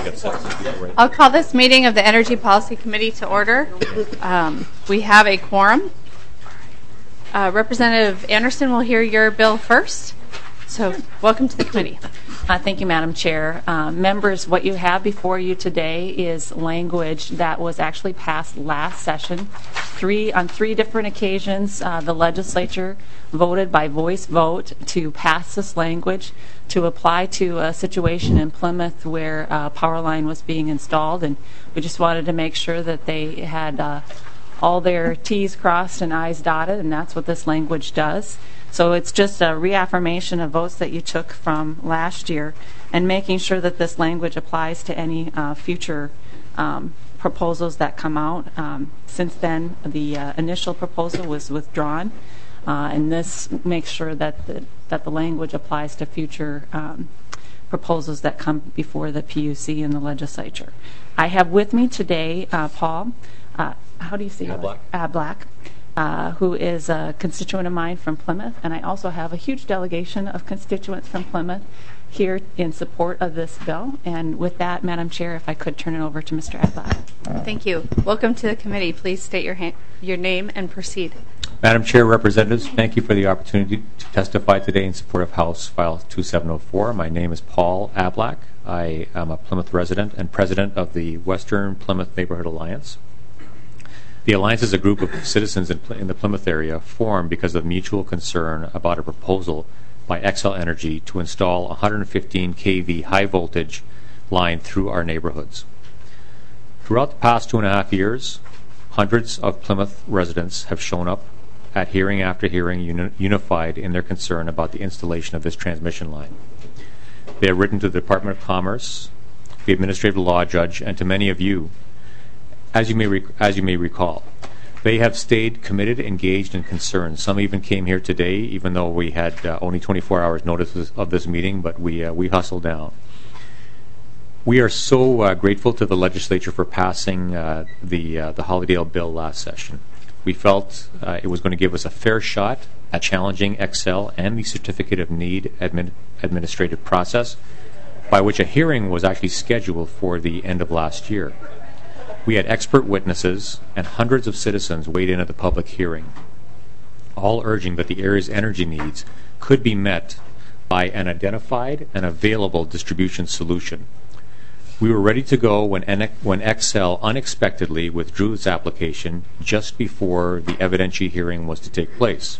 I'll call this meeting of the Energy Policy Committee to order. We have a quorum. Representative Anderson will hear your bill first. So welcome to the committee. Thank you, Madam Chair. Members, what you have before you today is language that was actually passed last session. On three different occasions, the legislature voted by voice vote to pass this language to apply to a situation in Plymouth where a power line was being installed, and we just wanted to make sure that they had all their T's crossed and I's dotted, and that's what this language does. So it's just a reaffirmation of votes that you took from last year and making sure that this language applies to any future proposals that come out. Since then, the initial proposal was withdrawn, and this makes sure that the language applies to future proposals that come before the PUC and the legislature. I have with me today Paul, how do you say it? Black. Who is a constituent of mine from Plymouth, and I also have a huge delegation of constituents from Plymouth here in support of this bill. And with that, Madam Chair, if I could turn it over to Mr. Adblack. Thank you. Welcome to the committee. Please state your name and proceed. Madam Chair, Representatives, thank you for the opportunity to testify today in support of House File 2704. My name is Paul Adblack. I am a Plymouth resident and president of the Western Plymouth Neighborhood Alliance. The Alliance is a group of citizens in the Plymouth area formed because of mutual concern about a proposal by Xcel Energy to install a 115 kV high voltage line through our neighborhoods. Throughout the past 2.5 years, hundreds of Plymouth residents have shown up at hearing after hearing unified in their concern about the installation of this transmission line. They have written to the Department of Commerce, the Administrative Law Judge, and to many of you. As you may recall, they have stayed committed, engaged, and concerned. Some even came here today, even though we had only 24 hours notice of this meeting, but we hustled down. We are so grateful to the legislature for passing the Hollydale bill last session. We felt it was going to give us a fair shot at challenging Xcel and the Certificate of Need administrative process, by which a hearing was actually scheduled for the end of last year. We had expert witnesses and hundreds of citizens weighed in at the public hearing, all urging that the area's energy needs could be met by an identified and available distribution solution. We were ready to go when Xcel unexpectedly withdrew its application just before the evidentiary hearing was to take place.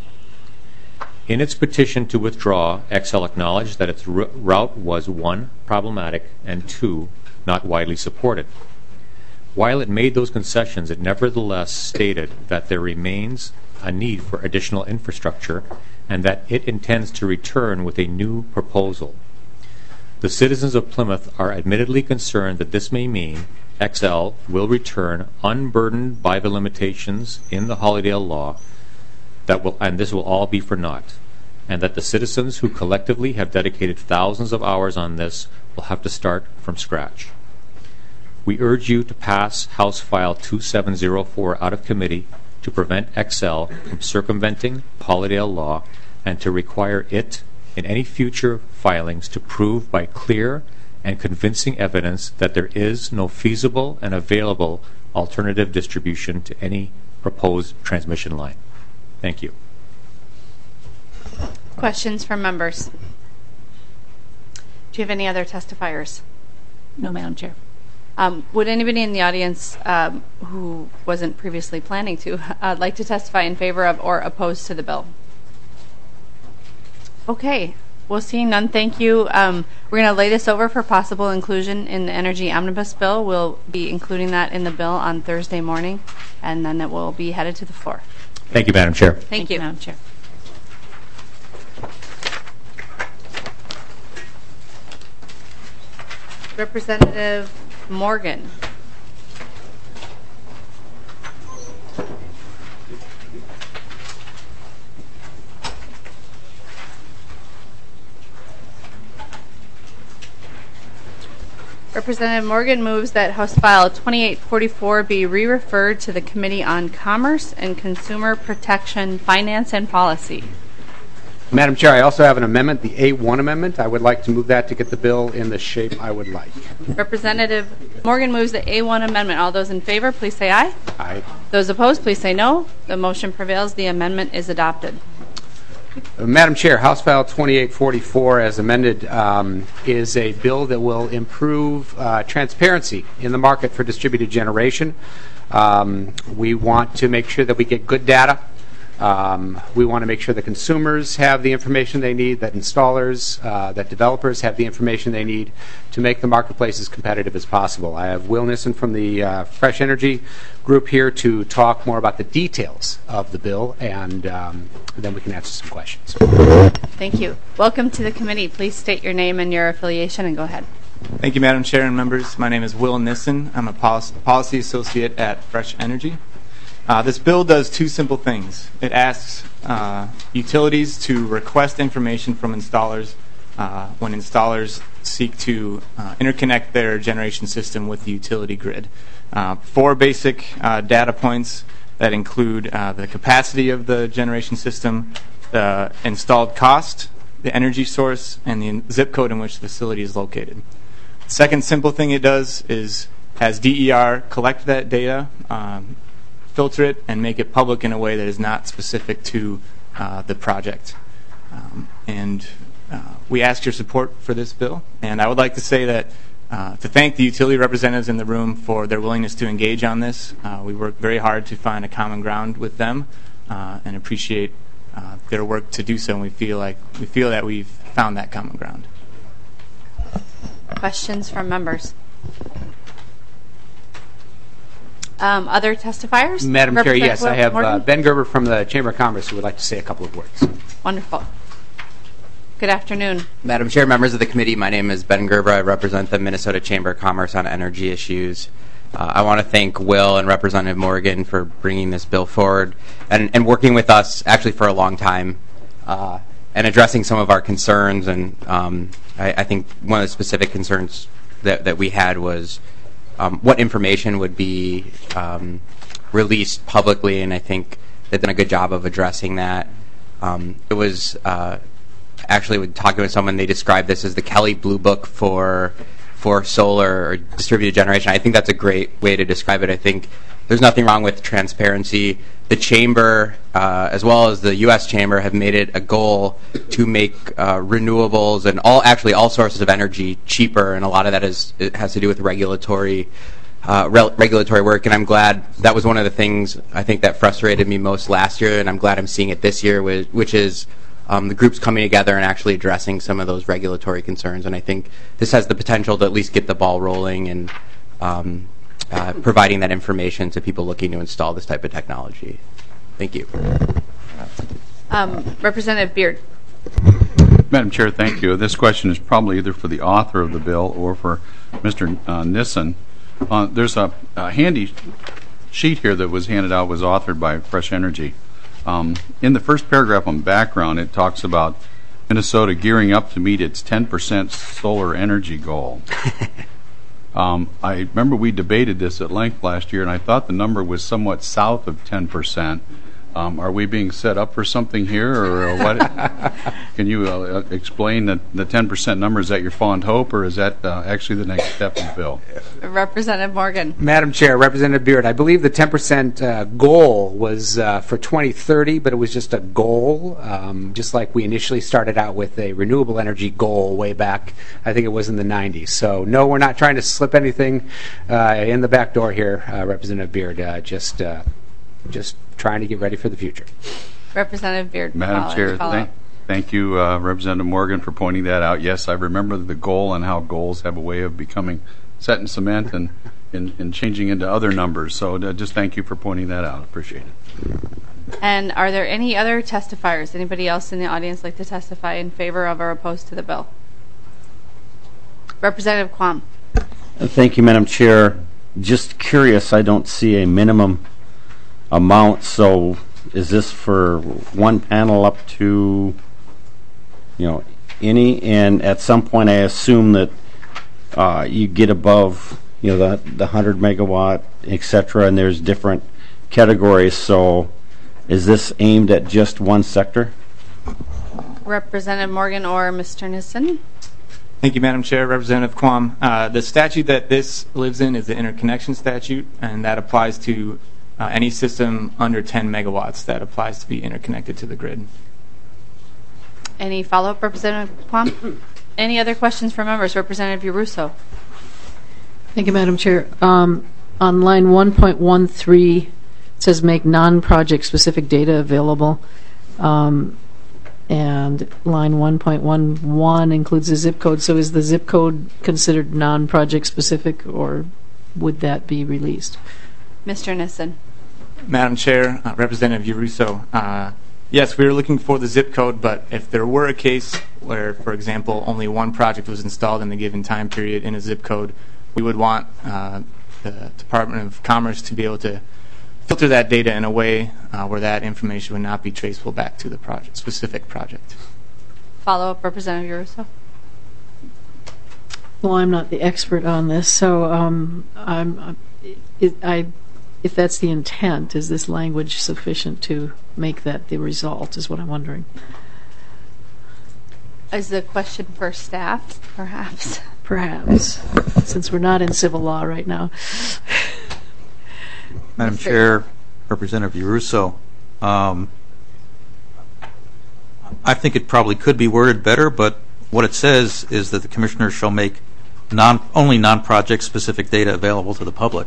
In its petition to withdraw, Xcel acknowledged that its route was 1, problematic, and 2, not widely supported. While it made those concessions, it nevertheless stated that there remains a need for additional infrastructure and that it intends to return with a new proposal. The citizens of Plymouth are admittedly concerned that this may mean Xcel will return unburdened by the limitations in the Hollydale law, and this will all be for naught, and that the citizens who collectively have dedicated thousands of hours on this will have to start from scratch. We urge you to pass House File 2704 out of committee to prevent Xcel from circumventing Hollydale law and to require it in any future filings to prove by clear and convincing evidence that there is no feasible and available alternative distribution to any proposed transmission line. Thank you. Questions from members? Do you have any other testifiers? No, Madam Chair. Would anybody in the audience who wasn't previously planning to like to testify in favor of or opposed to the bill? Okay. Well, seeing none, thank you. We're going to lay this over for possible inclusion in the Energy Omnibus Bill. We'll be including that in the bill on Thursday morning, and then it will be headed to the floor. Thank you, Madam Chair. Thank you, Madam Chair. Representative Morgan. Representative Morgan moves that House File 2844 be re-referred to the Committee on Commerce and Consumer Protection, Finance and Policy. Madam Chair, I also have an amendment, the A1 amendment. I would like to move that to get the bill in the shape I would like. Representative Morgan moves the A1 amendment. All those in favor, please say aye. Aye. Those opposed, please say no. The motion prevails. The amendment is adopted. Madam Chair, House File 2844, as amended, is a bill that will improve transparency in the market for distributed generation. We want to make sure that we get good data. We want to make sure that consumers have the information they need, that installers, that developers have the information they need to make the marketplace as competitive as possible. I have Will Nissen from the Fresh Energy Group here to talk more about the details of the bill, and then we can answer some questions. Thank you. Welcome to the committee. Please state your name and your affiliation and go ahead. Thank you, Madam Chair and members. My name is Will Nissen. I'm a policy associate at Fresh Energy. This bill does two simple things. It asks utilities to request information from installers when installers seek to interconnect their generation system with the utility grid. 4 basic data points that include the capacity of the generation system, the installed cost, the energy source, and the zip code in which the facility is located. The second simple thing it does is has DER collect that data, filter it, and make it public in a way that is not specific to the project. We ask your support for this bill. And I would like to say that to thank the utility representatives in the room for their willingness to engage on this. We worked very hard to find a common ground with them and appreciate their work to do so. And we feel that we've found that common ground. Questions from members? Other testifiers? Madam Chair, yes, I have Morgan? Ben Gerber from the Chamber of Commerce who would like to say a couple of words. Wonderful. Good afternoon. Madam Chair, members of the committee, my name is Ben Gerber. I represent the Minnesota Chamber of Commerce on energy issues. I want to thank Will and Representative Morgan for bringing this bill forward and working with us actually for a long time and addressing some of our concerns. And I think one of the specific concerns that we had was what information would be released publicly, and I think they've done a good job of addressing that. It was actually talking with someone, they described this as the Kelly Blue Book for solar or distributed generation. I think that's a great way to describe it. I think there's nothing wrong with transparency. The Chamber, as well as the U.S. Chamber, have made it a goal to make renewables and all sources of energy cheaper, and a lot of that has to do with regulatory work. And I'm glad that was one of the things I think that frustrated me most last year, and I'm glad I'm seeing it this year, which is the groups coming together and actually addressing some of those regulatory concerns. And I think this has the potential to at least get the ball rolling and providing that information to people looking to install this type of technology. Thank you. Representative Beard. Madam Chair, thank you. This question is probably either for the author of the bill or for Mr. Nissen. There's a handy sheet here that was handed out, was authored by Fresh Energy. In the first paragraph on background, it talks about Minnesota gearing up to meet its 10% solar energy goal. I remember we debated this at length last year, and I thought the number was somewhat south of 10%. Are we being set up for something here, or what? Can you explain the 10% number? Is that your fond hope, or is that actually the next step in the bill? Representative Morgan. Madam Chair, Representative Beard, I believe the 10% goal was for 2030, but it was just a goal, just like we initially started out with a renewable energy goal way back, I think it was in the 90s. So, no, we're not trying to slip anything in the back door here, Representative Beard, just trying to get ready for the future. Representative Beard. Madam Chair, thank you, Representative Morgan, for pointing that out. Yes, I remember the goal and how goals have a way of becoming set in cement and changing into other numbers. So just thank you for pointing that out. Appreciate it. And are there any other testifiers? Anybody else in the audience like to testify in favor of or opposed to the bill? Representative Quam. Thank you, Madam Chair. Just curious, I don't see a minimum amount, so is this for one panel up to any? And at some point I assume that you get above the 100 megawatt, etc., and there's different categories. So is this aimed at just one sector? Representative Morgan or Mr. Nissen? Thank you, Madam Chair. Representative Quam. The statute that this lives in is the interconnection statute, and that applies to any system under 10 megawatts that applies to be interconnected to the grid. Any follow-up, Representative Quam? Any other questions from members? Representative Urusso. Thank you, Madam Chair. On line 1.13, it says make non-project specific data available. And line 1.11 includes a zip code. So is the zip code considered non-project specific, or would that be released? Mr. Nissen. Madam Chair, Representative Urusso, yes, we were looking for the zip code, but if there were a case where, for example, only one project was installed in a given time period in a zip code, we would want the Department of Commerce to be able to filter that data in a way where that information would not be traceable back to the project, specific project. Follow-up, Representative Urusso. Well, I'm not the expert on this, so if that's the intent, is this language sufficient to make that the result, is what I'm wondering. Is the question for staff, perhaps? Perhaps, since we're not in civil law right now. Madam Chair, Representative Urusso, I think it probably could be worded better, but what it says is that the Commissioner shall make only non-project specific data available to the public.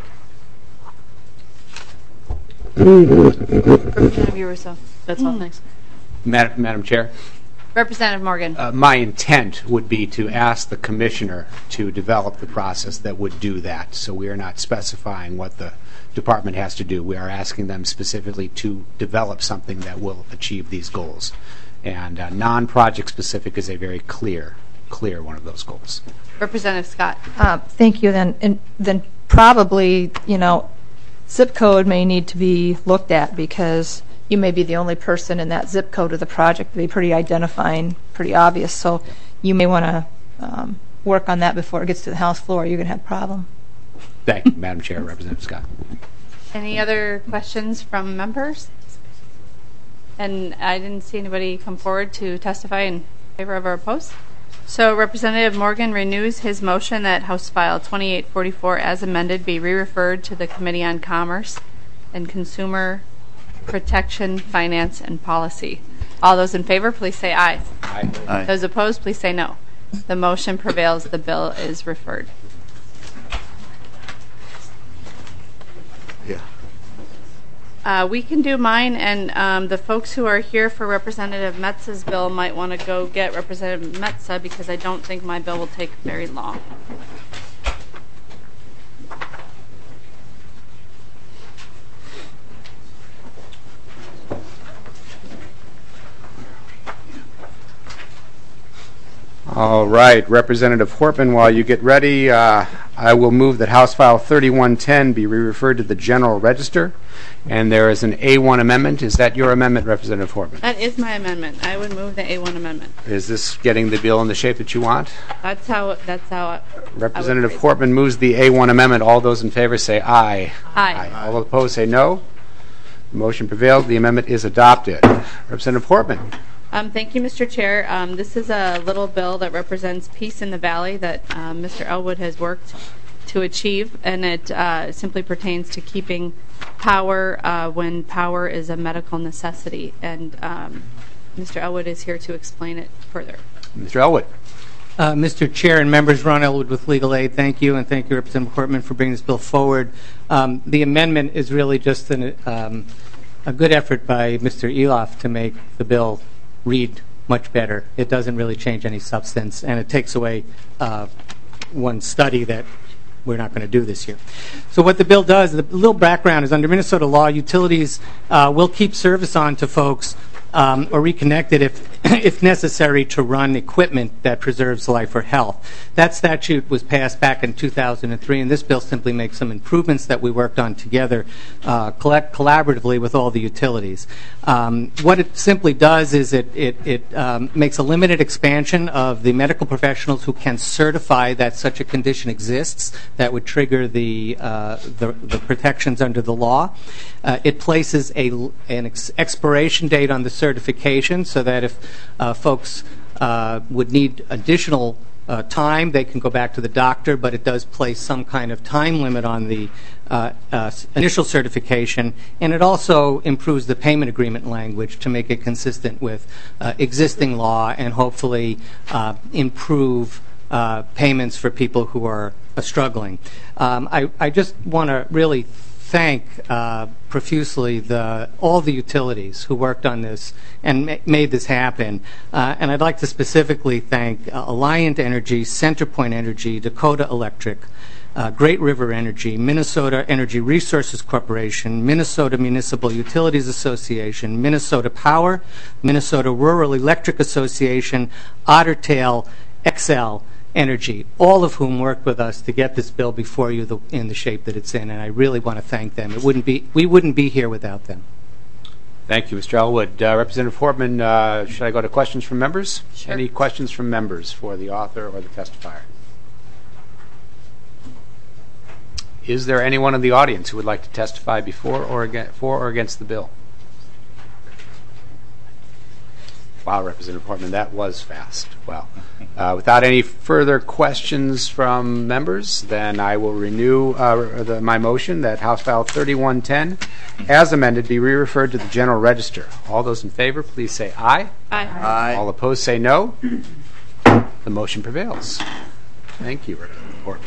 Representative Urusso. That's all, thanks. Madam Chair? Representative Morgan. My intent would be to ask the Commissioner to develop the process that would do that. So we are not specifying what the department has to do. We are asking them specifically to develop something that will achieve these goals. And non-project specific is a very clear one of those goals. Representative Scott. Thank you. Then probably, zip code may need to be looked at, because you may be the only person in that zip code of the project. Be pretty identifying, pretty obvious. So you may want to work on that before it gets to the House floor. You're going to have a problem. Thank you, Madam Chair. Representative Scott. Any other questions from members? And I didn't see anybody come forward to testify in favor of or opposed. So Representative Morgan renews his motion that House File 2844 as amended be re-referred to the Committee on Commerce and Consumer Protection, Finance, and Policy. All those in favor, please say aye. Aye. Aye. Those opposed, please say no. The motion prevails. The bill is referred. We can do mine, and the folks who are here for Representative Metz's bill might want to go get Representative Metza, because I don't think my bill will take very long. All right, Representative Hortman, while you get ready, I will move that House File 3110 be re-referred to the General Register. And there is an A1 amendment. Is that your amendment, Representative Hortman? That is my amendment. I would move the A1 amendment. Is this getting the bill in the shape that you want? That's how Representative Hortman moves the A1 amendment. All those in favor say aye. Aye. All opposed say no. The motion prevailed. The amendment is adopted. Representative Hortman. Thank you, Mr. Chair. This is a little bill that represents peace in the valley that Mr. Elwood has worked to achieve, and it simply pertains to keeping power when power is a medical necessity. And Mr. Elwood is here to explain it further. Mr. Elwood. Mr. Chair and members, Ron Elwood with Legal Aid, thank you, and thank you, Representative Hortman, for bringing this bill forward. The amendment is really just a good effort by Mr. Eloff to make the bill read much better. It doesn't really change any substance, and it takes away one study that we're not going to do this year. So what the bill does, the little background is under Minnesota law, utilities will keep service on to folks or reconnect it if necessary to run equipment that preserves life or health. That statute was passed back in 2003, and this bill simply makes some improvements that we worked on together collaboratively with all the utilities. What it simply does is it makes a limited expansion of the medical professionals who can certify that such a condition exists that would trigger the protections under the law. It places an expiration date on the certification so that if folks would need additional time, they can go back to the doctor, but it does place some kind of time limit on the initial certification, and it also improves the payment agreement language to make it consistent with existing law and hopefully improve payments for people who are struggling. I just want to really thank profusely all the utilities who worked on this and made this happen. And I'd like to specifically thank Alliant Energy, CenterPoint Energy, Dakota Electric, Great River Energy, Minnesota Energy Resources Corporation, Minnesota Municipal Utilities Association, Minnesota Power, Minnesota Rural Electric Association, Otter Tail, XL Energy, all of whom worked with us to get this bill before you in the shape that it's in, and I really want to thank them. We wouldn't be here without them. Thank you, Mr. Elwood. Representative Fortman, should I go to questions from members? Sure. Any questions from members for the author or the testifier? Is there anyone in the audience who would like to testify for or against the bill? Wow, Representative Portman, that was fast. Wow. Without any further questions from members, then I will renew my motion that House File 3110, as amended, be re-referred to the General Register. All those in favor, please say aye. Aye. Aye. All opposed, say no. The motion prevails. Thank you, Representative Portman.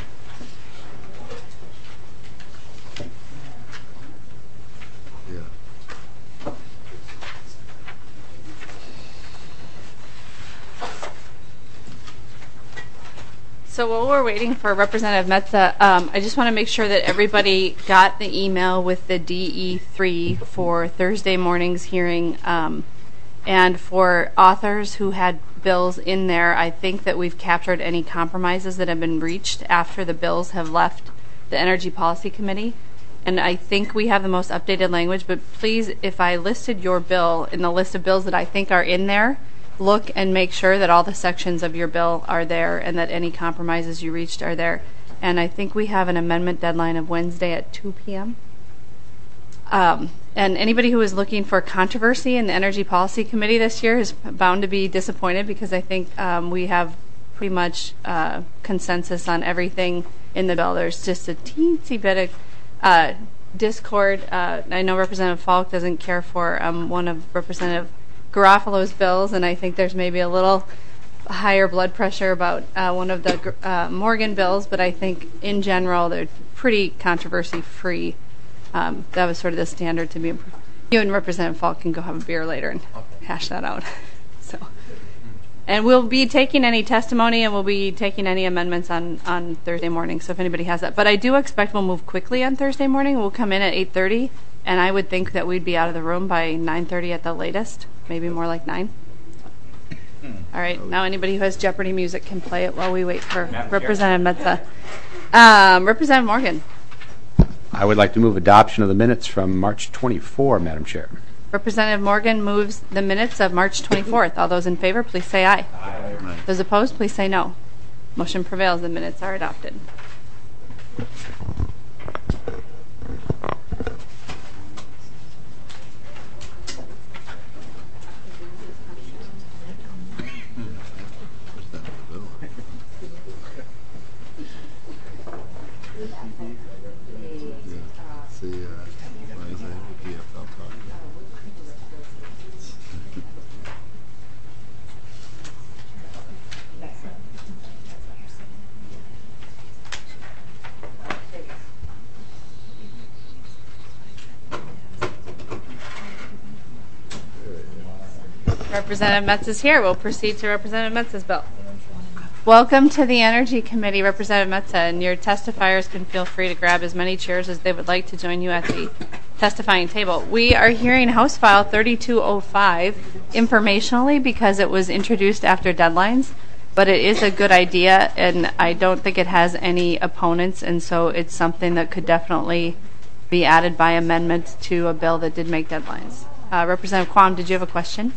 So while we're waiting for Representative Metsa, I just want to make sure that everybody got the email with the DE3 for Thursday morning's hearing. And for authors who had bills in there, I think that we've captured any compromises that have been reached after the bills have left the Energy Policy Committee. And I think we have the most updated language, but please, if I listed your bill in the list of bills that I think are in there, look and make sure that all the sections of your bill are there and that any compromises you reached are there. And I think we have an amendment deadline of Wednesday at 2 p.m. And anybody who is looking for controversy in the Energy Policy Committee this year is bound to be disappointed, because I think we have pretty much consensus on everything in the bill. There's just a teensy bit of discord. I know Representative Falk doesn't care for one of Representative Garofalo's bills, and I think there's maybe a little higher blood pressure about one of the Morgan bills, but I think in general they're pretty controversy-free. That was sort of the standard to be improved. You and Representative Falk can go have a beer later and hash that out. So, and we'll be taking any testimony and we'll be taking any amendments on Thursday morning, so if anybody has that. But I do expect we'll move quickly on Thursday morning. We'll come in at 8:30, and I would think that we'd be out of the room by 9:30 at the latest. Maybe more like 9. All right, now anybody who has Jeopardy music can play it while we wait for Representative Metsa. Representative Morgan. I would like to move adoption of the minutes from March 24, Madam Chair. Representative Morgan moves the minutes of March 24th. All those in favor, please say aye. Aye. Those opposed, please say no. Motion prevails. The minutes are adopted. Representative Metz is here. We'll proceed to Representative Metz's bill. Welcome to the Energy Committee, Representative Metsa, and your testifiers can feel free to grab as many chairs as they would like to join you at the testifying table. We are hearing House File 3205 informationally because it was introduced after deadlines, but it is a good idea, and I don't think it has any opponents, and so it's something that could definitely be added by amendment to a bill that did make deadlines. Representative Quam, did you have a question?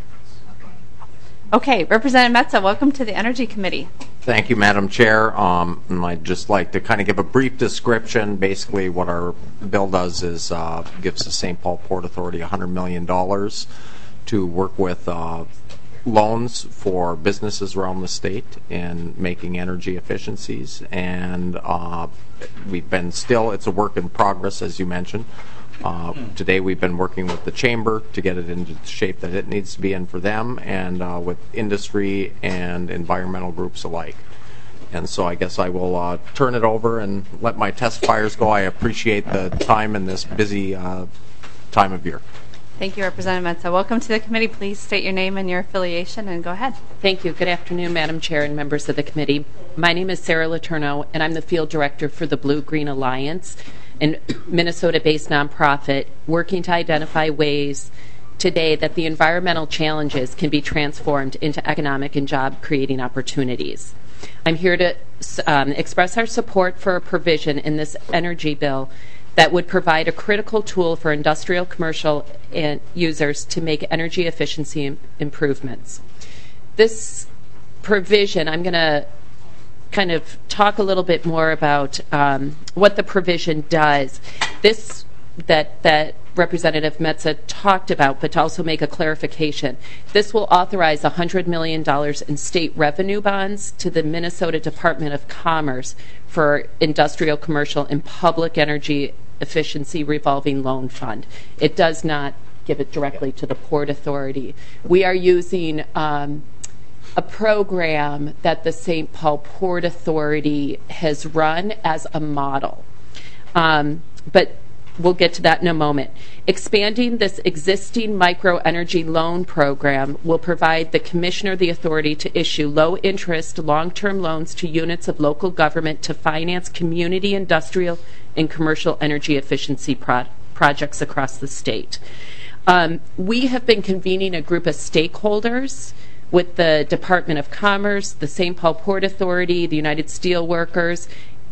Okay, Representative Metsa, welcome to the Energy Committee. Thank you, Madam Chair. And I'd just like to kind of give a brief description. Basically, what our bill does is gives the St. Paul Port Authority $100 million to work with loans for businesses around the state in making energy efficiencies, and we've been it's a work in progress, as you mentioned. Today we've been working with the Chamber to get it into the shape that it needs to be in for them, and with industry and environmental groups alike. And so I guess I will turn it over and let my testifiers go. I appreciate the time in this busy time of year. Thank you, Representative Metsa. Welcome to the committee. Please state your name and your affiliation, and go ahead. Thank you. Good afternoon, Madam Chair and members of the committee. My name is Sarah Letourneau, and I'm the field director for the Blue Green Alliance, a Minnesota-based nonprofit working to identify ways today that the environmental challenges can be transformed into economic and job-creating opportunities. I'm here to express our support for a provision in this energy bill that would provide a critical tool for industrial, commercial, and users to make energy efficiency improvements. This provision, I'm going to kind of talk a little bit more about what the provision does. This that Representative Metsa talked about, but to also make a clarification. This will authorize $100 million in state revenue bonds to the Minnesota Department of Commerce for industrial, commercial, and public energy efficiency revolving loan fund. It does not give it directly to the Port Authority. We are using a program that the St. Paul Port Authority has run as a model. But we'll get to that in a moment. Expanding this existing micro-energy loan program will provide the Commissioner the authority to issue low-interest, long-term loans to units of local government to finance community, industrial, and commercial energy efficiency projects across the state. We have been convening a group of stakeholders with the Department of Commerce, the St. Paul Port Authority, the United Steelworkers,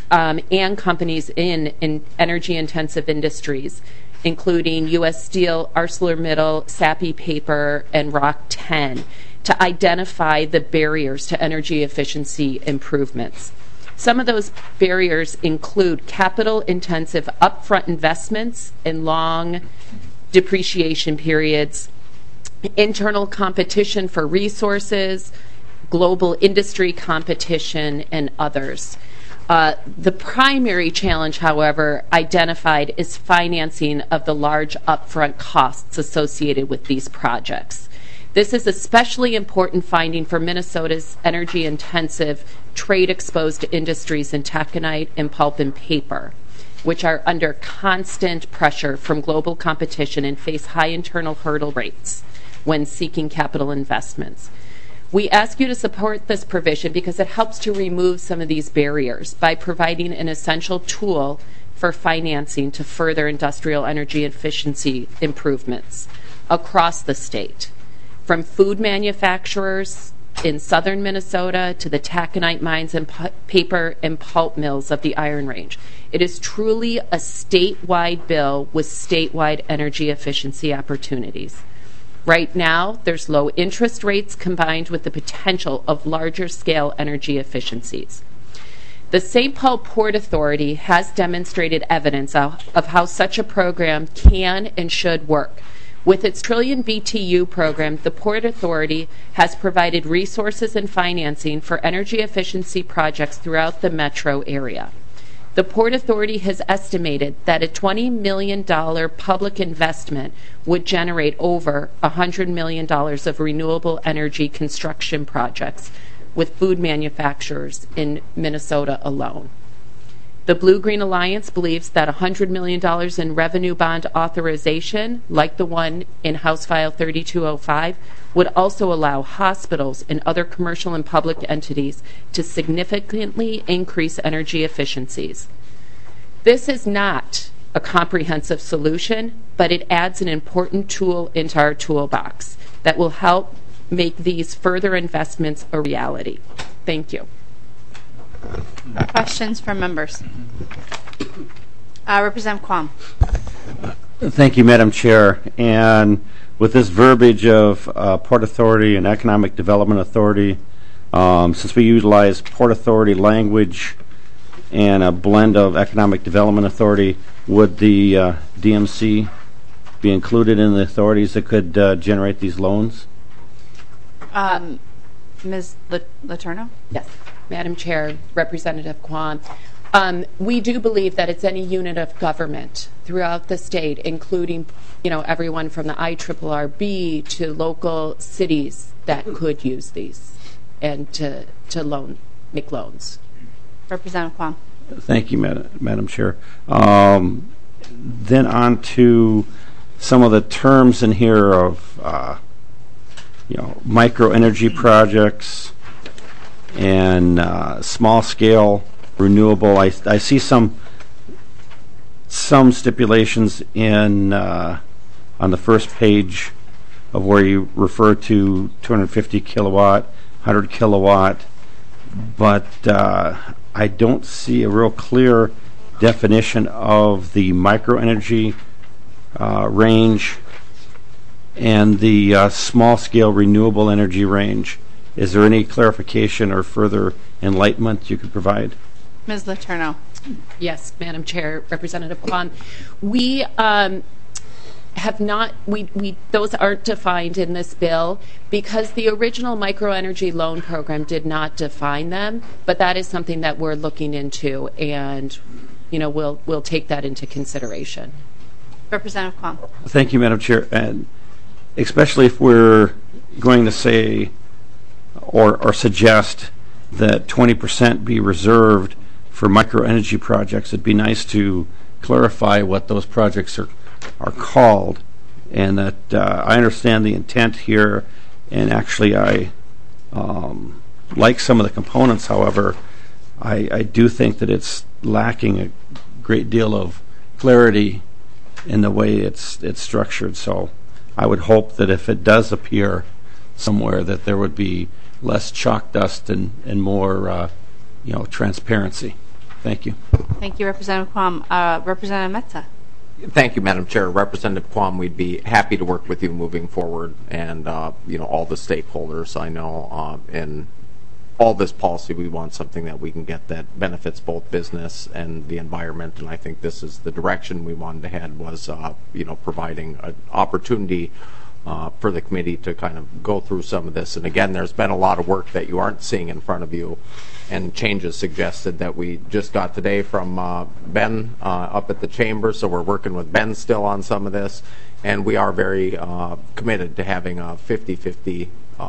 and companies in energy-intensive industries, including U.S. Steel, ArcelorMittal, Sappi Paper, and Rock 10, to identify the barriers to energy efficiency improvements. Some of those barriers include capital-intensive upfront investments and long depreciation periods, internal competition for resources, global industry competition, and others. The primary challenge, however, identified is financing of the large upfront costs associated with these projects. This is especially important finding for Minnesota's energy-intensive, trade-exposed industries in taconite and pulp and paper, which are under constant pressure from global competition and face high internal hurdle rates when seeking capital investments. We ask you to support this provision because it helps to remove some of these barriers by providing an essential tool for financing to further industrial energy efficiency improvements across the state, from food manufacturers in southern Minnesota to the taconite mines and paper and pulp mills of the Iron Range. It is truly a statewide bill with statewide energy efficiency opportunities. Right now, there's low interest rates combined with the potential of larger scale energy efficiencies. The St. Paul Port Authority has demonstrated evidence of how such a program can and should work. With its Trillion BTU program, the Port Authority has provided resources and financing for energy efficiency projects throughout the metro area. The Port Authority has estimated that a $20 million public investment would generate over $100 million of renewable energy construction projects with food manufacturers in Minnesota alone. The Blue Green Alliance believes that $100 million in revenue bond authorization, like the one in House File 3205, would also allow hospitals and other commercial and public entities to significantly increase energy efficiencies. This is not a comprehensive solution, but it adds an important tool into our toolbox that will help make these further investments a reality. Thank you. Questions from members? Representative Quam. Thank you, Madam Chair. And with this verbiage of Port Authority and Economic Development Authority, since we utilize Port Authority language and a blend of Economic Development Authority, would the DMC be included in the authorities that could generate these loans? Ms. Letourneau? Yes, Madam Chair, Representative Kwan. We do believe that it's any unit of government throughout the state, including, everyone from the IRRB to local cities that could use these and to make loans. Representative Kwan. Thank you, Madam Chair. Then on to some of the terms in here of micro energy projects and small scale renewable. I see some stipulations in on the first page of where you refer to 250 kilowatt, 100 kilowatt, but I don't see a real clear definition of the micro energy range and the small scale renewable energy range. Is there any clarification or further enlightenment you could provide? Ms. Letourneau. Yes, Madam Chair, Representative Kwan. We have not, those aren't defined in this bill because the original microenergy loan program did not define them, but that is something that we're looking into, and we'll take that into consideration. Representative Kwan. Thank you, Madam Chair. And especially if we're going to say or suggest that 20% be reserved for microenergy projects, it'd be nice to clarify what those projects are called, and that I understand the intent here, and actually I like some of the components. However, I do think that it's lacking a great deal of clarity in the way it's structured. So I would hope that if it does appear somewhere, that there would be less chalk dust and more transparency. Thank you. Thank you, Representative Quam. Representative Metza. Thank you, Madam Chair. Representative Quam, we'd be happy to work with you moving forward, and all the stakeholders. I know in all this policy, we want something that we can get that benefits both business and the environment, and I think this is the direction we wanted to head, was providing an opportunity for the committee to kind of go through some of this. And again, there's been a lot of work that you aren't seeing in front of you, and changes suggested that we just got today from Ben up at the chamber. So we're working with Ben still on some of this, and we are very committed to having a 50-50,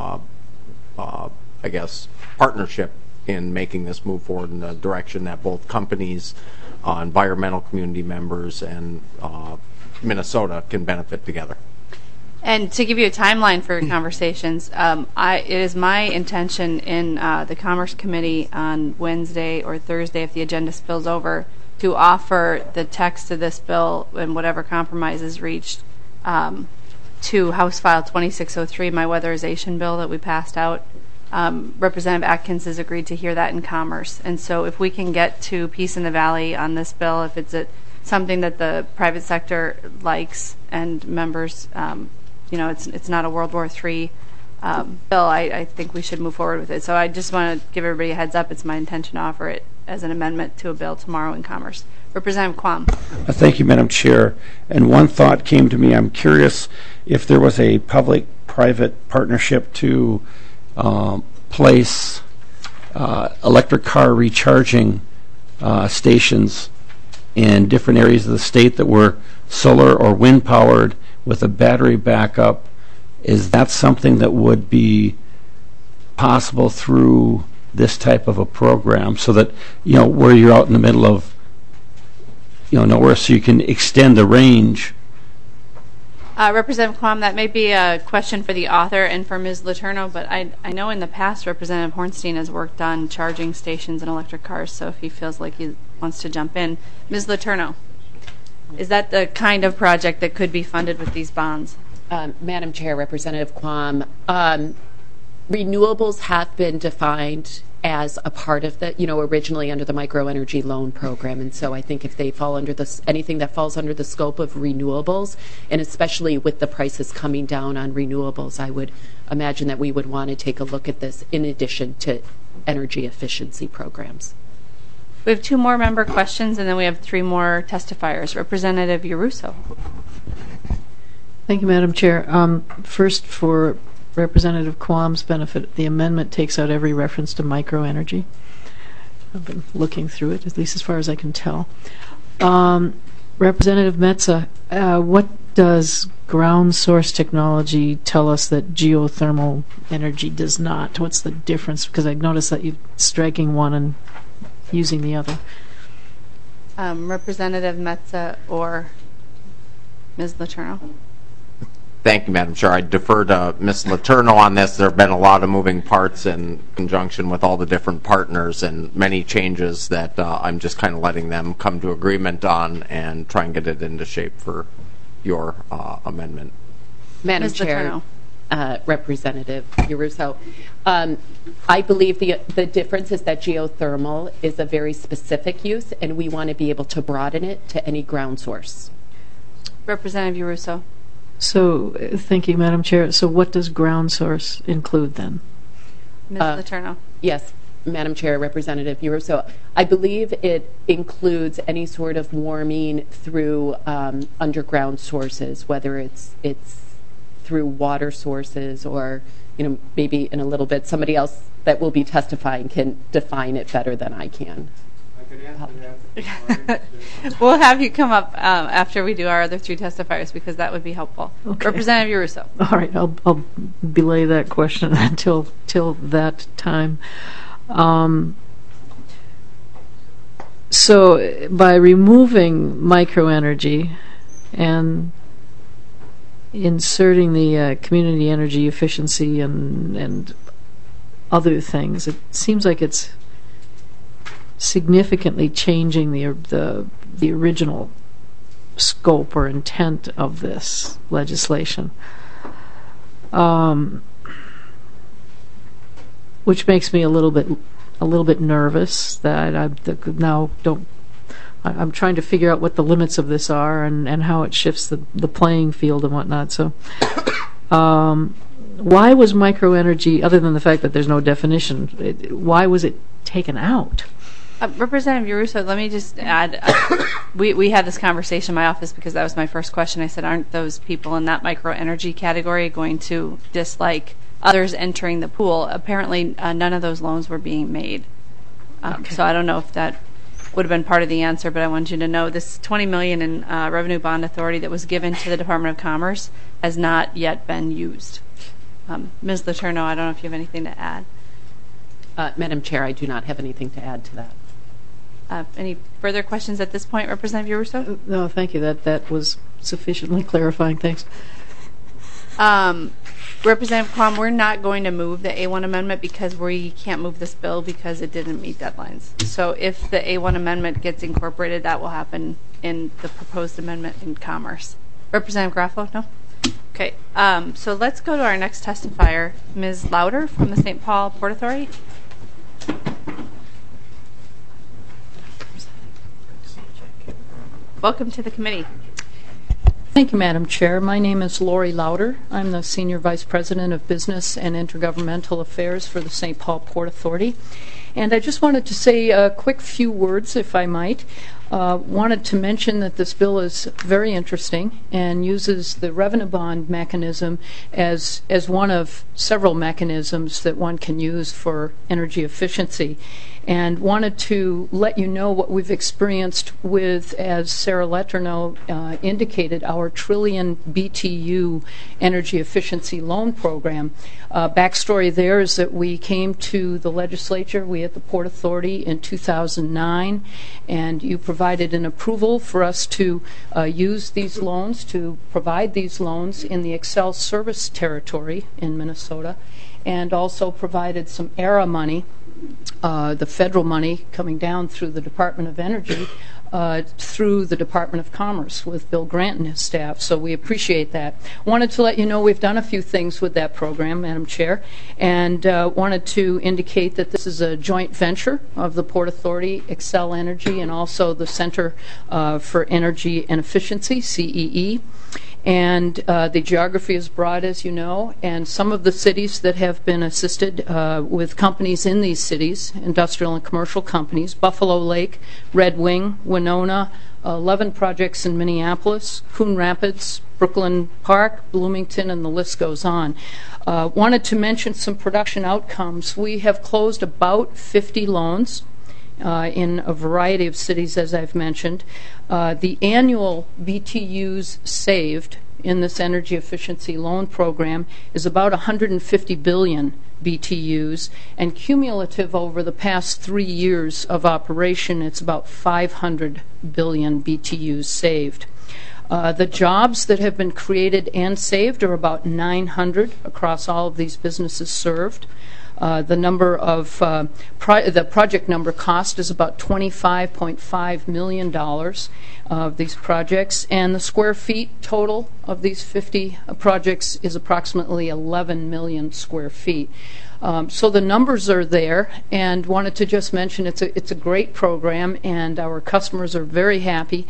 partnership in making this move forward in the direction that both companies, environmental community members, and Minnesota can benefit together. And to give you a timeline for conversations, it is my intention in the Commerce Committee on Wednesday or Thursday, if the agenda spills over, to offer the text of this bill and whatever compromise is reached to House File 2603, my weatherization bill that we passed out. Representative Atkins has agreed to hear that in Commerce. And so if we can get to peace in the valley on this bill, if it's something that the private sector likes and members, it's not a World War III bill, I think we should move forward with it. So I just want to give everybody a heads up. It's my intention to offer it as an amendment to a bill tomorrow in Commerce. Representative Quam. Thank you, Madam Chair. And one thought came to me. I'm curious if there was a public-private partnership to place electric car recharging stations in different areas of the state that were solar or wind powered with a battery backup. Is that something that would be possible through this type of a program, so that where you're out in the middle of nowhere, so you can extend the range? Representative Quam, that may be a question for the author and for Ms. Letourneau, but I know in the past Representative Hornstein has worked on charging stations and electric cars, so if he feels like he wants to jump in. Ms. Letourneau, is that the kind of project that could be funded with these bonds? Madam Chair, Representative Quam, renewables have been defined as a part of the, originally under the microenergy loan program, and so I think if they fall under anything that falls under the scope of renewables, and especially with the prices coming down on renewables, I would imagine that we would want to take a look at this in addition to energy efficiency programs. We have 2 more member questions, and then we have 3 more testifiers. Representative Yaruso. Thank you, Madam Chair. First, for Representative Quam's benefit, the amendment takes out every reference to microenergy. I've been looking through it, at least as far as I can tell. Representative Metza, what does ground source technology tell us that geothermal energy does not? What's the difference? Because I noticed that you're striking one and using the other. Representative Metza or Ms. Letourneau? Thank you, Madam Chair. I defer to Ms. Letourneau on this. There have been a lot of moving parts in conjunction with all the different partners and many changes that I'm just kind of letting them come to agreement on and try and get it into shape for your amendment. Madam Ms. Chair, Representative Yarusso, I believe the difference is that geothermal is a very specific use, and we want to be able to broaden it to any ground source. Representative Yarusso. So, thank you, Madam Chair. So what does ground source include then? Ms. Letourneau. Yes, Madam Chair, Representative Yarusso. I believe it includes any sort of warming through underground sources, whether it's through water sources or, maybe in a little bit somebody else that will be testifying can define it better than I can. We'll have you come up after we do our other three testifiers because that would be helpful. Okay. Representative Yarusso. All right, I'll belay that question until that time. So by removing microenergy and inserting the community energy efficiency and other things, it seems like it's significantly changing the original scope or intent of this legislation, which makes me a little bit nervous that I'm trying to figure out what the limits of this are and how it shifts the playing field and whatnot. So why was microenergy, other than the fact that there's no definition, why was it taken out? Representative Yarusso, let me just add, we had this conversation in my office because that was my first question. I said, aren't those people in that microenergy category going to dislike others entering the pool? Apparently, none of those loans were being made. Okay. So I don't know if that would have been part of the answer, but I want you to know this $20 million in revenue bond authority that was given to the Department of Commerce has not yet been used. Ms. Letourneau, I don't know if you have anything to add. Madam Chair, I do not have anything to add to that. Any further questions at this point, Representative Yarusso? No, thank you. That was sufficiently clarifying. Thanks. Representative Quam, we're not going to move the A1 amendment because we can't move this bill because it didn't meet deadlines. So if the A1 amendment gets incorporated, that will happen in the proposed amendment in Commerce. Representative Garofalo, no? Okay. So let's go to our next testifier, Ms. Lauder from the St. Paul Port Authority. Welcome to the committee. Thank you, Madam Chair. My name is Lori Lauder. I'm the Senior Vice President of Business and Intergovernmental Affairs for the St. Paul Port Authority. And I just wanted to say a quick few words, if I might. Wanted to mention that this bill is very interesting and uses the revenue bond mechanism as one of several mechanisms that one can use for energy efficiency. And wanted to let you know what we've experienced with, as Sarah Letourneau indicated, our trillion BTU energy efficiency loan program. Backstory there is that we came to the legislature, we at the Port Authority, in 2009, and you provided an approval for us to use these loans, to provide these loans in the Excel service territory in Minnesota, and also provided some ERA money, the federal money coming down through the Department of Energy, through the Department of Commerce with Bill Grant and his staff. So we appreciate that. Wanted to let you know we've done a few things with that program, Madam Chair, and wanted to indicate that this is a joint venture of the Port Authority, Excel Energy, and also the Center for Energy and Efficiency, CEE. And the geography is broad, as you know, and some of the cities that have been assisted with companies in these cities, industrial and commercial companies, Buffalo Lake, Red Wing, Winona, 11 projects in Minneapolis, Coon Rapids, Brooklyn Park, Bloomington, and the list goes on. Wanted to mention some production outcomes. We have closed about 50 loans in a variety of cities, as I've mentioned. The annual BTUs saved in this energy efficiency loan program is about 150 billion BTUs, and cumulative over the past 3 years of operation, it's about 500 billion BTUs saved. The jobs that have been created and saved are about 900 across all of these businesses served. The number of the project number cost is about $25.5 million of these projects, and the square feet total of these 50 projects is approximately 11 million square feet. So the numbers are there, and wanted to just mention it's a great program, and our customers are very happy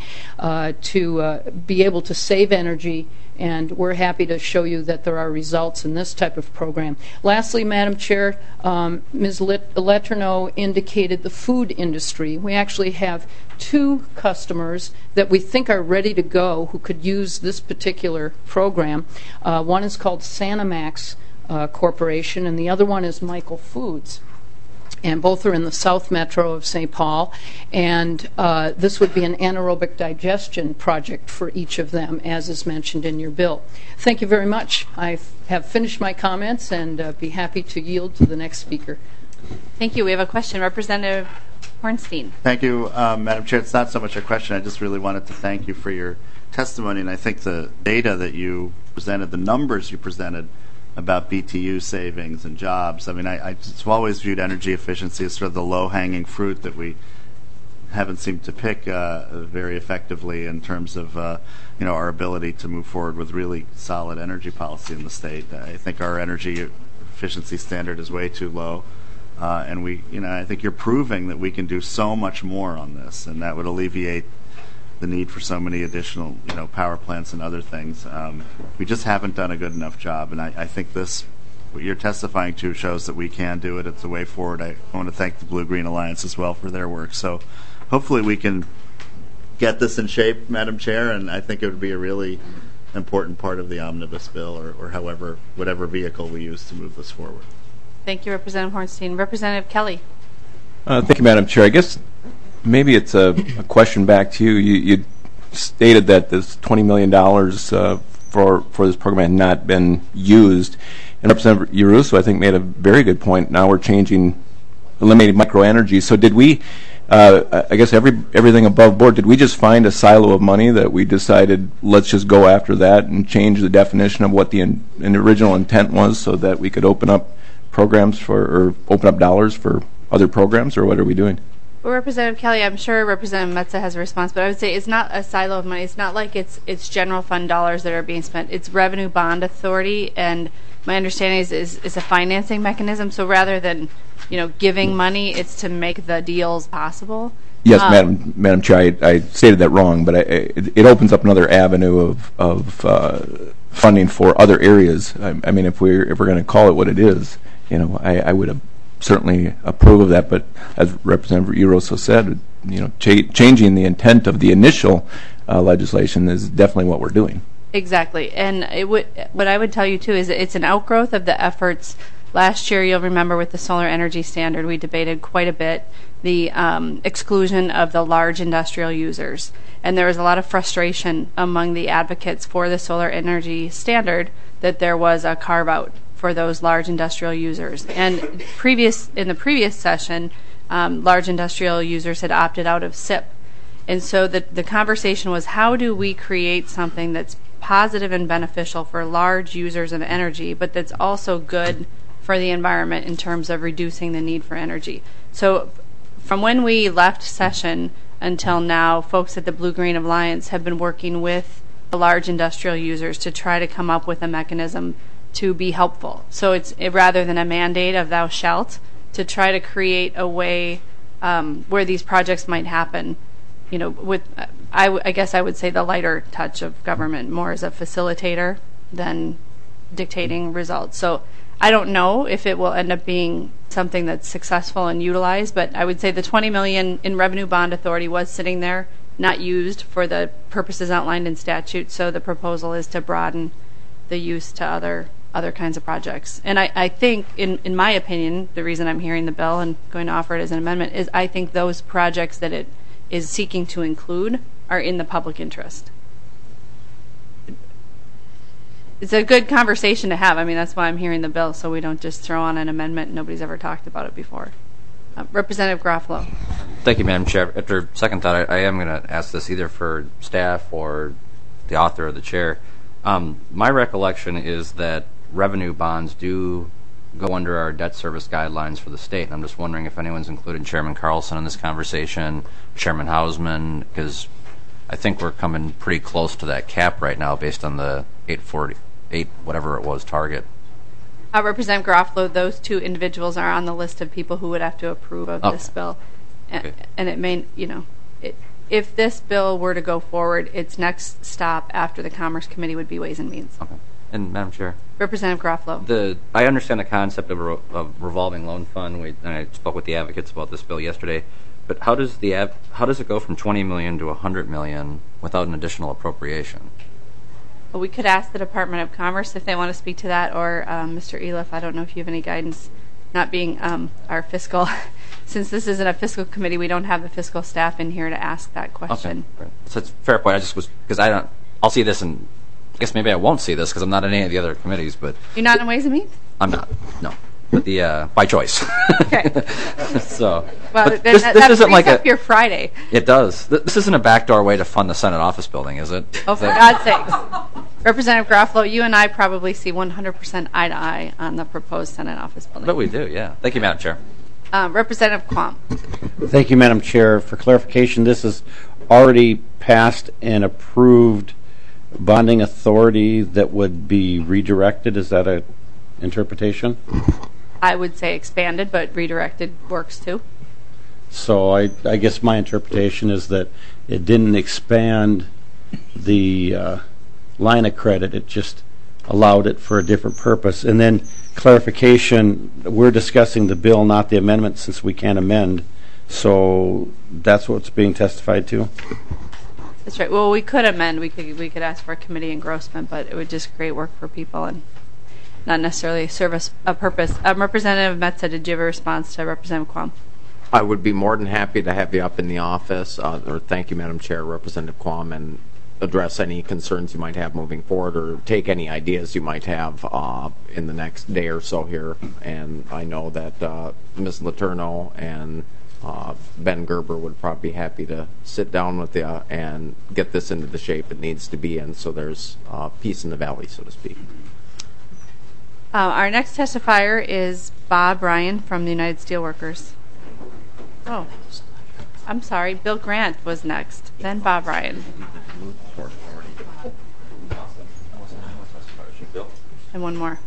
to be able to save energy, and we're happy to show you that there are results in this type of program. Lastly, Madam Chair, Ms. Letourneau indicated the food industry. We actually have 2 customers that we think are ready to go who could use this particular program. One is called Sanamax Corporation, and the other one is Michael Foods. And both are in the South Metro of St. Paul, and this would be an anaerobic digestion project for each of them, as is mentioned in your bill. Thank you very much. I have finished my comments and be happy to yield to the next speaker. Thank you. We have a question. Representative Hornstein. Thank you, Madam Chair. It's not so much a question. I just really wanted to thank you for your testimony, and I think the data that you presented, the numbers you presented about BTU savings and jobs. I mean, I just always viewed energy efficiency as sort of the low-hanging fruit that we haven't seemed to pick very effectively in terms of our ability to move forward with really solid energy policy in the state. I think our energy efficiency standard is way too low, and I think you're proving that we can do so much more on this, and that would alleviate the need for so many additional, power plants and other things. We just haven't done a good enough job, and I think what you're testifying to shows that we can do it. It's a way forward. I want to thank the Blue-Green Alliance as well for their work. So hopefully we can get this in shape, Madam Chair, and I think it would be a really important part of the omnibus bill or whatever vehicle we use to move this forward. Thank you, Representative Hornstein. Representative Kelly. Thank you, Madam Chair. I guess maybe it's a question back to you. You stated that this $20 million for this program had not been used. And Representative Yarusso, I think, made a very good point. Now we're eliminating microenergy. So did we, I guess everything above board, did we just find a silo of money that we decided let's just go after that and change the definition of what the original intent was so that we could open up programs or open up dollars for other programs, or what are we doing? Well, Representative Kelly, I'm sure Representative Metza has a response, but I would say it's not a silo of money. It's not like it's general fund dollars that are being spent. It's Revenue Bond Authority, and my understanding is a financing mechanism. So rather than giving money, it's to make the deals possible. Yes, Madam Chair, I stated that wrong, but it opens up another avenue of funding for other areas. I mean, if we're going to call it what it is, I would certainly approve of that, but as Representative Yarusso said, changing the intent of the initial legislation is definitely what we're doing. Exactly, and what I would tell you too is it's an outgrowth of the efforts. Last year, you'll remember with the solar energy standard, we debated quite a bit the exclusion of the large industrial users, and there was a lot of frustration among the advocates for the solar energy standard that there was a carve out for those large industrial users. And in the previous session, large industrial users had opted out of SIP. And so the conversation was, how do we create something that's positive and beneficial for large users of energy, but that's also good for the environment in terms of reducing the need for energy? So from when we left session until now, folks at the Blue-Green Alliance have been working with the large industrial users to try to come up with a mechanism to be helpful. So it's rather than a mandate of thou shalt, to try to create a way where these projects might happen, with I guess I would say the lighter touch of government, more as a facilitator than dictating results. So I don't know if it will end up being something that's successful and utilized, but I would say the $20 million in revenue bond authority was sitting there, not used for the purposes outlined in statute. So the proposal is to broaden the use to other kinds of projects. And I think, in my opinion, the reason I'm hearing the bill and going to offer it as an amendment is I think those projects that it is seeking to include are in the public interest. It's a good conversation to have. I mean, that's why I'm hearing the bill, so we don't just throw on an amendment and nobody's ever talked about it before. Representative Garofalo. Thank you, Madam Chair. After second thought, I am going to ask this either for staff or the author or the chair. My recollection is that revenue bonds do go under our debt service guidelines for the state. I'm just wondering if anyone's included Chairman Carlson in this conversation, Chairman Hausman, because I think we're coming pretty close to that cap right now based on the 848, whatever it was, target. Representative Garofalo, those two individuals are on the list of people who would have to approve of this bill. And it may, if this bill were to go forward, its next stop after the Commerce Committee would be Ways and Means. Okay. And Madam Chair. Representative Garofalo. I understand the concept of a revolving loan fund. And I spoke with the advocates about this bill yesterday. But how does it go from $20 million to $100 million without an additional appropriation? Well, we could ask the Department of Commerce if they want to speak to that, or Mr. Eliff. I don't know if you have any guidance. Not being our fiscal, since this isn't a fiscal committee, we don't have the fiscal staff in here to ask that question. Okay. So it's a fair point. I just was, because I'll see this, and I guess maybe I won't see this because I'm not in any of the other committees. But you're not in Ways and Means? I'm not. No. But by choice. Okay. So. Well, but this isn't like your Friday. It does. This isn't a backdoor way to fund the Senate office building, is it? Oh, for God's sakes. Representative Garofalo, you and I probably see 100% eye to eye on the proposed Senate office building. But we do, yeah. Thank you, Madam Chair. Representative Quam. Thank you, Madam Chair. For clarification, this is already passed and approved bonding authority that would be redirected. Is that an interpretation? I would say expanded, but redirected works too. So I guess my interpretation is that it didn't expand the line of credit. It just allowed it for a different purpose. And then clarification, we're discussing the bill, not the amendment, since we can't amend. So that's what's being testified to? That's right. Well, we could amend. We could ask for a committee engrossment, but it would just create work for people and not necessarily serve a purpose. Representative Metsa, did you have a response to Representative Quam? I would be more than happy to have you up in the office, or thank you, Madam Chair, Representative Quam, and address any concerns you might have moving forward, or take any ideas you might have in the next day or so here. And I know that Ms. Letourneau and Ben Gerber would probably be happy to sit down with you and get this into the shape it needs to be in, so there's peace in the valley, so to speak. Our next testifier is Bob Ryan from the United Steelworkers. Oh, I'm sorry. Bill Grant was next, then Bob Ryan. And one more.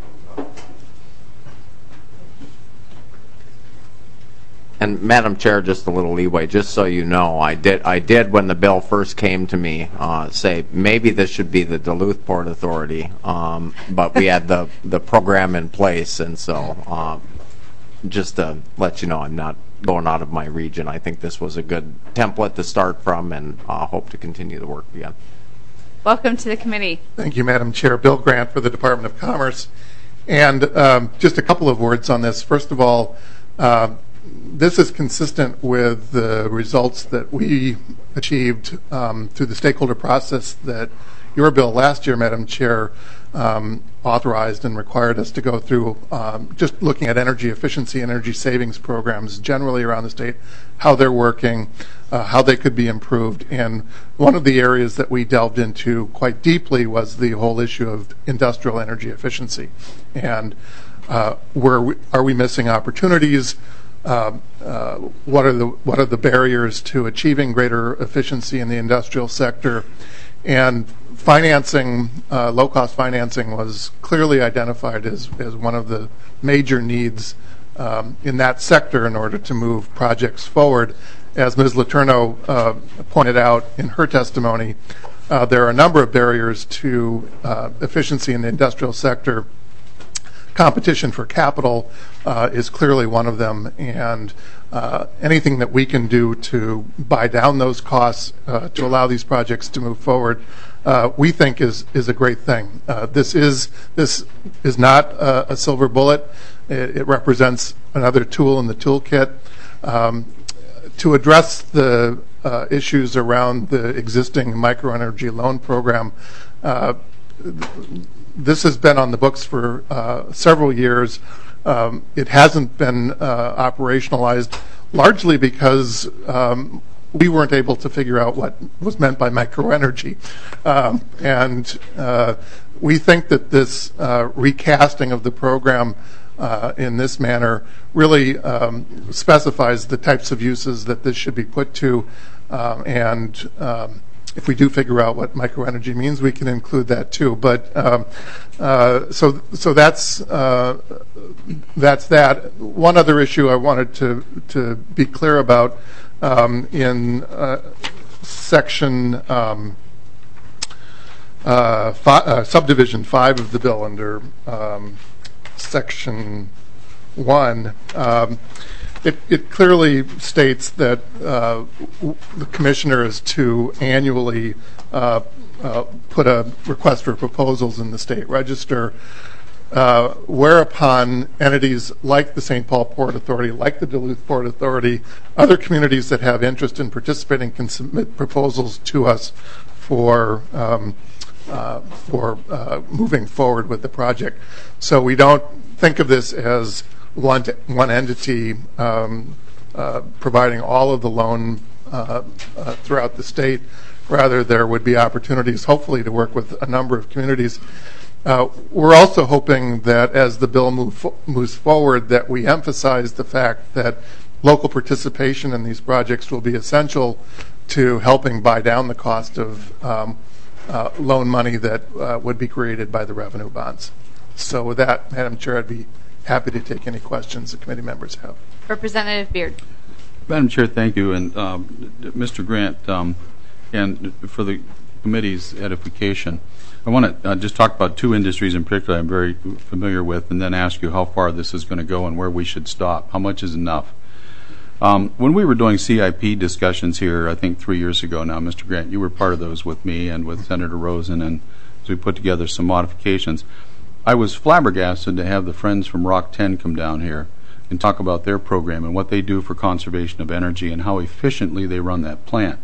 And Madam Chair, just a little leeway, just so you know, I did when the bill first came to me say maybe this should be the Duluth Port Authority, but we had the program in place, and so just to let you know, I'm not going out of my region. I think this was a good template to start from, and hope to continue the work again. Welcome to the committee. Thank you, Madam Chair. Bill Grant for the Department of Commerce. And just a couple of words on this. First of all, this is consistent with the results that we achieved through the stakeholder process that your bill last year, Madam Chair, authorized and required us to go through, just looking at energy efficiency, energy savings programs generally around the state, how they're working, how they could be improved. And one of the areas that we delved into quite deeply was the whole issue of industrial energy efficiency. And are we missing opportunities? What are the barriers to achieving greater efficiency in the industrial sector? And financing, low-cost financing, was clearly identified as one of the major needs in that sector in order to move projects forward. as Ms. Letourneau pointed out in her testimony, there are a number of barriers to efficiency in the industrial sector. Competition for capital is clearly one of them, and anything that we can do to buy down those costs to allow these projects to move forward, we think is a great thing. This is not a silver bullet. It represents another tool in the toolkit to address the issues around the existing microenergy loan program. This has been on the books for several years. It hasn't been operationalized, largely because we weren't able to figure out what was meant by microenergy. And we think that this recasting of the program in this manner really specifies the types of uses that this should be put to, and if we do figure out what microenergy means, we can include that too. But so that's that. One other issue I wanted to be clear about in section subdivision 5 of the bill under section 1. It clearly states that the commissioner is to annually put a request for proposals in the state register, whereupon entities like the St. Paul Port Authority, like the Duluth Port Authority, other communities that have interest in participating can submit proposals to us for moving forward with the project. So we don't think of this as one entity providing all of the loan throughout the state. Rather, there would be opportunities, hopefully, to work with a number of communities. We're also hoping that as the bill moves forward, that we emphasize the fact that local participation in these projects will be essential to helping buy down the cost of loan money that would be created by the revenue bonds. So with that, Madam Chair, I'd be happy to take any questions the committee members have. Representative Beard. Madam Chair, thank you. And Mr. Grant, and for the committee's edification, I want to just talk about two industries in particular I'm very familiar with, and then ask you how far this is going to go and where we should stop. How much is enough? When we were doing CIP discussions here, I think 3 years ago now, Mr. Grant, you were part of those with me and with Senator Rosen, and as we put together some modifications. I was flabbergasted to have the friends from Rock 10 come down here and talk about their program and what they do for conservation of energy and how efficiently they run that plant.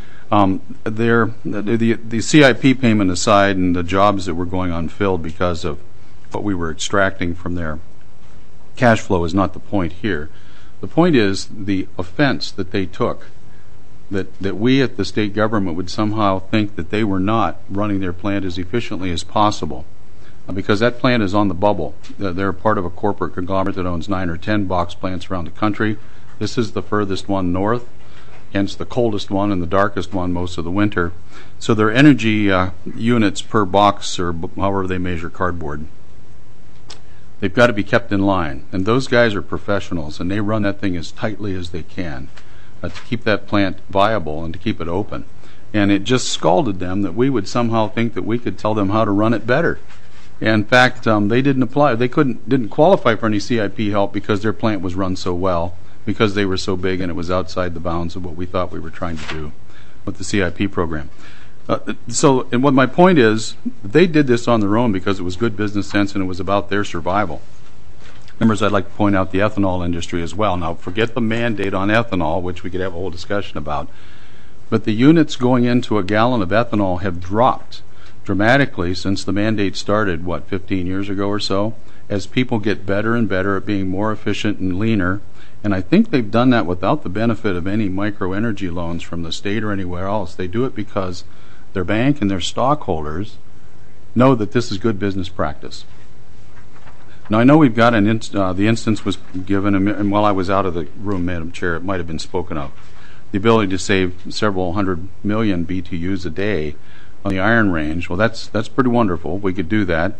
The CIP payment aside and the jobs that were going unfilled because of what we were extracting from their cash flow is not the point here. The point is the offense that they took, that we at the state government would somehow think that they were not running their plant as efficiently as possible. Because that plant is on the bubble. They're part of a corporate conglomerate that owns 9 or 10 box plants around the country. This is the furthest one north, hence the coldest one and the darkest one most of the winter. So their energy units per box, or however they measure cardboard, they've got to be kept in line. And those guys are professionals, and they run that thing as tightly as they can to keep that plant viable and to keep it open. And it just scalded them that we would somehow think that we could tell them how to run it better. In fact, they didn't apply. They didn't qualify for any CIP help because their plant was run so well, because they were so big and it was outside the bounds of what we thought we were trying to do with the CIP program. And what my point is, they did this on their own because it was good business sense and it was about their survival. Members, I'd like to point out the ethanol industry as well. Now, forget the mandate on ethanol, which we could have a whole discussion about, but the units going into a gallon of ethanol have dropped dramatically since the mandate started, 15 years ago or so, as people get better and better at being more efficient and leaner. And I think they've done that without the benefit of any microenergy loans from the state or anywhere else. They do it because their bank and their stockholders know that this is good business practice. Now, I know we've got the instance was given, and while I was out of the room, Madam Chair, it might have been spoken of, the ability to save several hundred million BTUs a day on the Iron Range. Well, that's pretty wonderful. We could do that.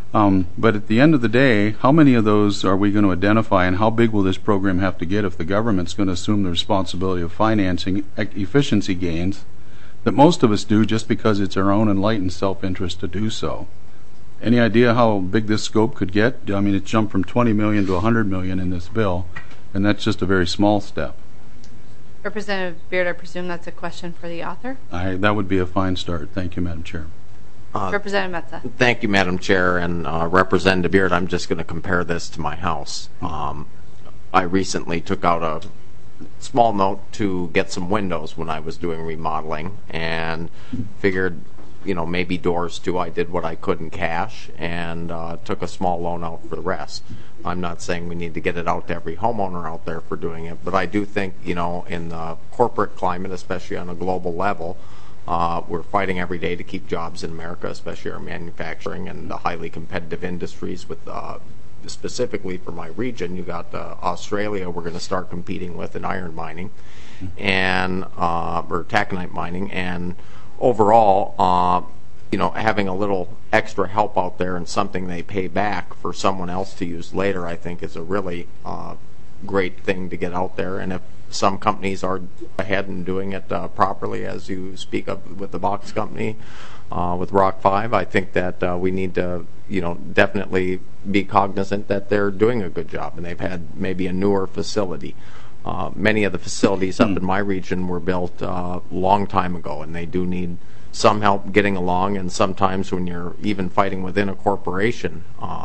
But at the end of the day, how many of those are we going to identify, and how big will this program have to get if the government's going to assume the responsibility of financing efficiency gains that most of us do just because it's our own enlightened self-interest to do so? Any idea how big this scope could get? I mean, it jumped from $20 million to $100 million in this bill, and that's just a very small step. Representative Beard, I presume that's a question for the author? That would be a fine start. Thank you, Madam Chair. Representative Metza. Thank you, Madam Chair. And Representative Beard, I'm just going to compare this to my house. I recently took out a small note to get some windows when I was doing remodeling and figured, maybe doors too. I did what I could in cash and took a small loan out for the rest. I'm not saying we need to get it out to every homeowner out there for doing it, but I do think, in the corporate climate, especially on a global level, we're fighting every day to keep jobs in America, especially our manufacturing and the highly competitive industries with, specifically for my region, you got Australia we're going to start competing with in iron mining and or taconite mining, and overall, having a little extra help out there and something they pay back for someone else to use later, I think is a really great thing to get out there. And if some companies are ahead and doing it properly, as you speak of with the box company, with Rock 5, I think that we need to, definitely be cognizant that they're doing a good job and they've had maybe a newer facility. Many of the facilities up in my region were built a long time ago, and they do need some help getting along. And sometimes when you're even fighting within a corporation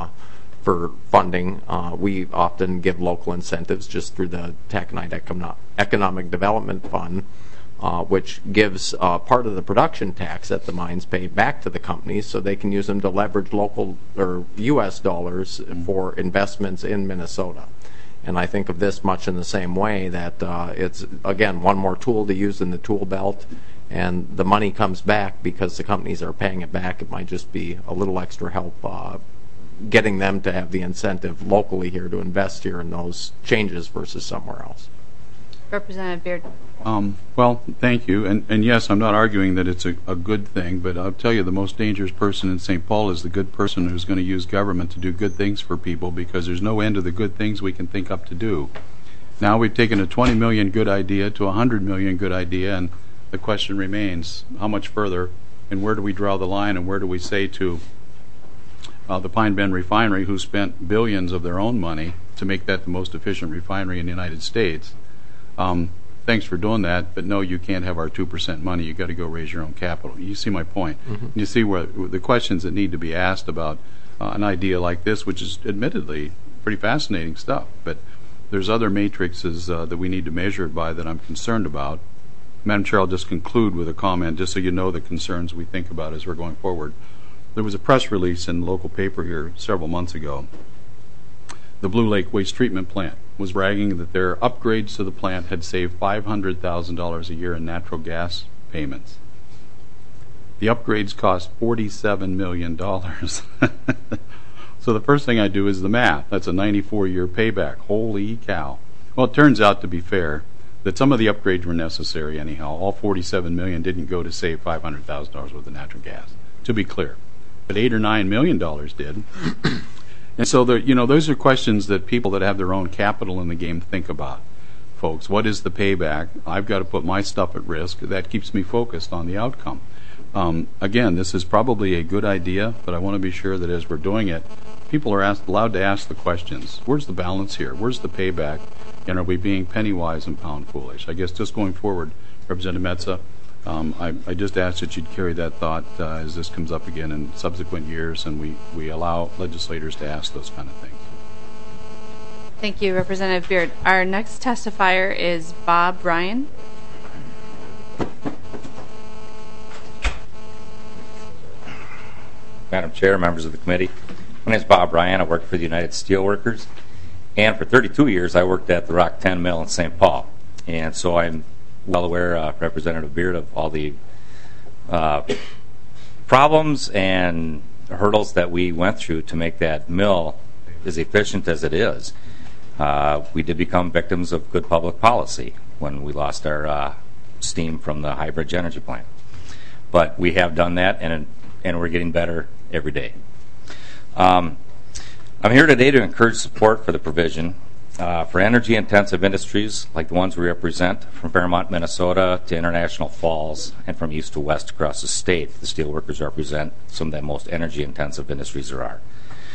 for funding, we often give local incentives just through the Taconite Economic Development Fund, which gives part of the production tax that the mines pay back to the companies so they can use them to leverage local or U.S. dollars for investments in Minnesota. And I think of this much in the same way, that it's, again, one more tool to use in the tool belt, and the money comes back because the companies are paying it back. It might just be a little extra help getting them to have the incentive locally here to invest here in those changes versus somewhere else. Representative Beard. Well, thank you. And yes, I'm not arguing that it's a good thing, but I'll tell you the most dangerous person in St. Paul is the good person who's going to use government to do good things for people, because there's no end to the good things we can think up to do. Now we've taken a 20 million good idea to a 100 million good idea, and the question remains, how much further, and where do we draw the line, and where do we say to the Pine Bend Refinery, who spent billions of their own money to make that the most efficient refinery in the United States, thanks for doing that, but no, you can't have our 2% money. You've got to go raise your own capital. You see my point. Mm-hmm. You see where the questions that need to be asked about an idea like this, which is admittedly pretty fascinating stuff, but there's other matrices that we need to measure it by that I'm concerned about. Madam Chair, I'll just conclude with a comment, just so you know the concerns we think about as we're going forward. There was a press release in the local paper here several months ago. The Blue Lake Waste Treatment Plant was bragging that their upgrades to the plant had saved $500,000 a year in natural gas payments. The upgrades cost $47 million. So the first thing I do is the math. That's a 94-year payback. Holy cow. Well, it turns out, to be fair, that some of the upgrades were necessary anyhow. All $47 million didn't go to save $500,000 worth of natural gas, to be clear. But $8 or $9 million did. And so, those are questions that people that have their own capital in the game think about. Folks, what is the payback? I've got to put my stuff at risk. That keeps me focused on the outcome. Again, this is probably a good idea, but I want to be sure that as we're doing it, people are allowed to ask the questions. Where's the balance here? Where's the payback? And are we being penny wise and pound foolish? I guess just going forward, Representative Metza, I just ask that you'd carry that thought as this comes up again in subsequent years, and we allow legislators to ask those kind of things. Thank you, Representative Beard. Our next testifier is Bob Ryan. Madam Chair, members of the committee, my name is Bob Ryan. I work for the United Steelworkers, and for 32 years I worked at the Rock 10 mill in St. Paul, and so I'm well aware, Representative Beard, of all the problems and hurdles that we went through to make that mill as efficient as it is. We did become victims of good public policy when we lost our steam from the High Bridge Energy Plant. But we have done that, and we're getting better every day. I'm here today to encourage support for the provision for energy-intensive industries like the ones we represent, from Fairmont, Minnesota to International Falls, and from east to west across the state. The steelworkers represent some of the most energy-intensive industries there are.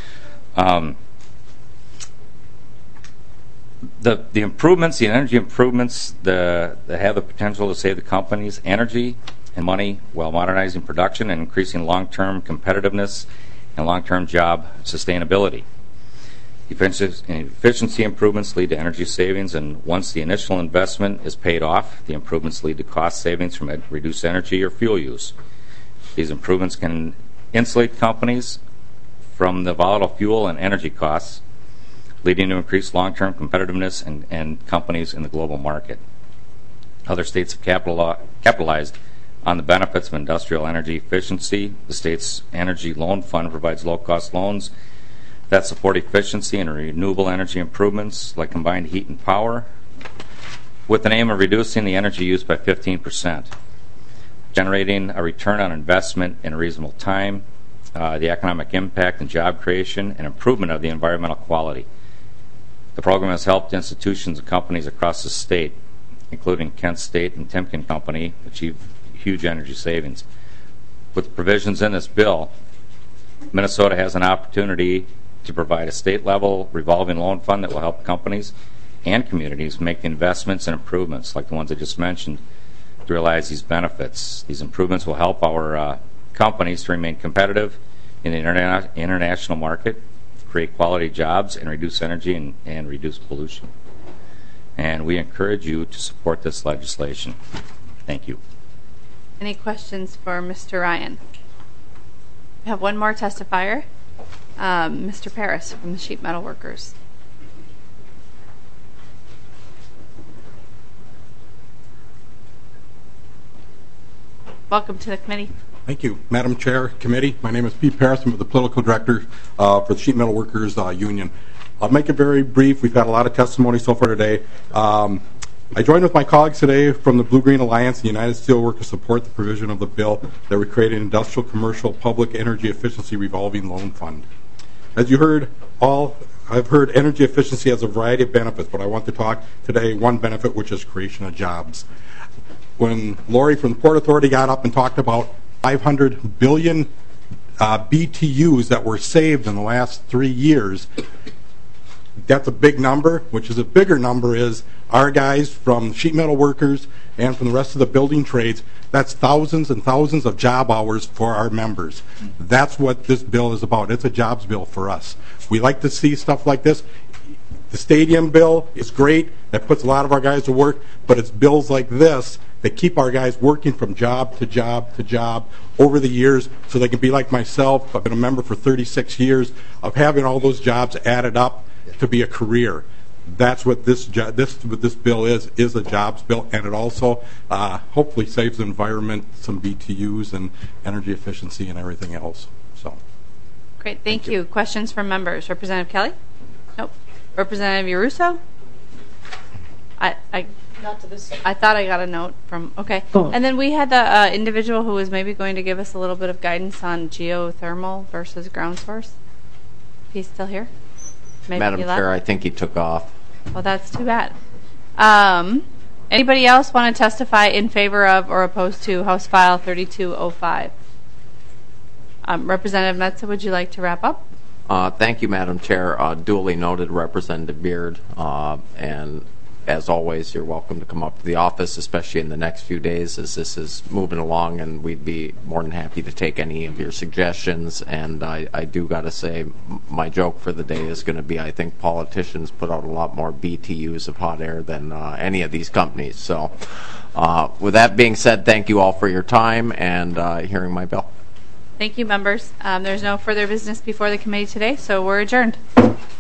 The improvements, the energy improvements, they have the potential to save the companies energy and money while modernizing production and increasing long-term competitiveness and long-term job sustainability. Efficiency improvements lead to energy savings, and once the initial investment is paid off, the improvements lead to cost savings from reduced energy or fuel use. These improvements can insulate companies from the volatile fuel and energy costs, leading to increased long-term competitiveness and companies in the global market. Other states have capitalized on the benefits of industrial energy efficiency. The state's Energy Loan Fund provides low-cost loans that support efficiency and renewable energy improvements like combined heat and power, with the aim of reducing the energy use by 15%, generating a return on investment in a reasonable time, the economic impact and job creation, and improvement of the environmental quality. The program has helped institutions and companies across the state, including Kent State and Timken Company, achieve huge energy savings. With the provisions in this bill, Minnesota has an opportunity to provide a state-level revolving loan fund that will help companies and communities make the investments and improvements, like the ones I just mentioned, to realize these benefits. These improvements will help our companies to remain competitive in the international market, create quality jobs, and reduce energy and reduce pollution. And we encourage you to support this legislation. Thank you. Any questions for Mr. Ryan? We have one more testifier, Mr. Paris from the Sheet Metal Workers. Welcome to the committee. Thank you, Madam Chair, Committee. My name is Pete Paris. I'm the Political Director for the Sheet Metal Workers Union. I'll make it very brief. We've had a lot of testimony so far today. I joined with my colleagues today from the Blue-Green Alliance and United Steelworkers support the provision of the bill that would create an industrial, commercial, public energy efficiency revolving loan fund. As you heard, I've heard energy efficiency has a variety of benefits, but I want to talk today one benefit, which is creation of jobs. When Lori from the Port Authority got up and talked about 500 billion BTUs that were saved in the last 3 years, that's a big number. Which is a bigger number is our guys from sheet metal workers and from the rest of the building trades. That's thousands and thousands of job hours for our members. That's what this bill is about. It's a jobs bill for us. We like to see stuff like this. The stadium bill is great. That puts a lot of our guys to work, but it's bills like this that keep our guys working from job to job to job over the years so they can be like myself. I've been a member for 36 years of having all those jobs added up to be a career. That's what this bill is a jobs bill, and it also hopefully saves the environment some BTUs and energy efficiency and everything else. So, great, thank you. Questions from members? Representative Kelly? Nope. Representative Yaruso? Not to this. I thought I got a note from, okay. Oh. And then we had the individual who was maybe going to give us a little bit of guidance on geothermal versus ground source. He's still here? Maybe Madam Chair, I think he took off. Well, that's too bad. Anybody else want to testify in favor of or opposed to House File 3205? Representative Metsa, would you like to wrap up? Thank you, Madam Chair. Duly noted, Representative Beard. And as always, you're welcome to come up to the office, especially in the next few days as this is moving along, and we'd be more than happy to take any of your suggestions. And I do got to say, my joke for the day is going to be, I think politicians put out a lot more BTUs of hot air than any of these companies. So with that being said, thank you all for your time and hearing my bill. Thank you, members. There's no further business before the committee today, so we're adjourned.